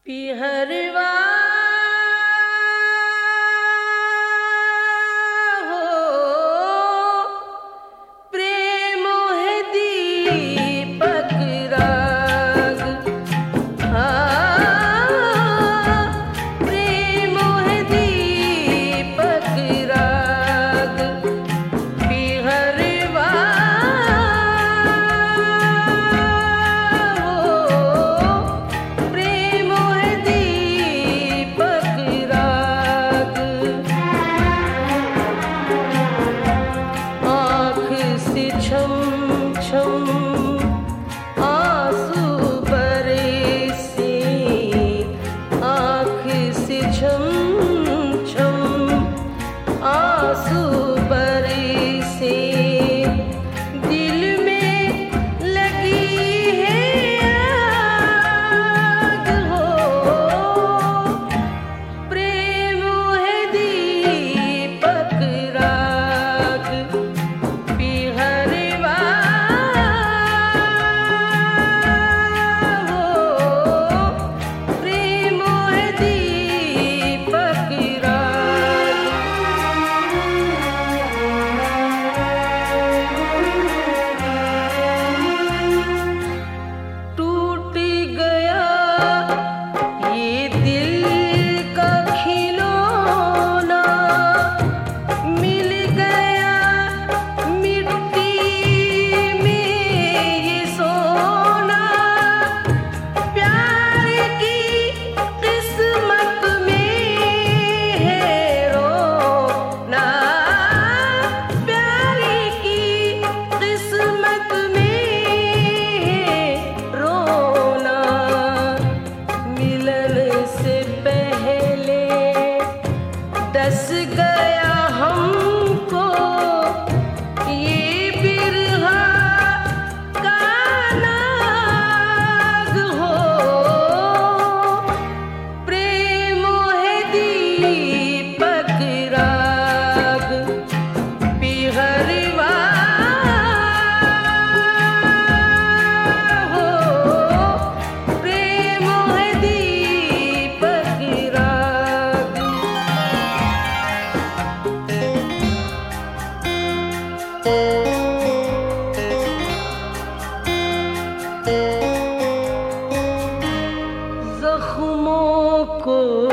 पिहरवा हो प्रेम है दीपक राग। प्रेम है दीपक राग। पिहरवा प्रेम है दीपक राग। आँख से छम छम आंसू बरसे। आँख से छम छम आंसू बरसे। दिल में लगी है आग हो प्रेम है दीपक राग। पिहरवा हो प्रेम है दीपक राग। टूट गया ये दिल का खिलौना। मिल गया मिट्टी में ये सोना। प्यार की किस्मत में है रोना। प्यार की किस्मत में है रोना। मिलन से पहले डस गया हमको ये बिरहा का नाग हो प्रेम है दीपक राग। पिहरवा हो प्रेम है दीपक राग। जख्मों को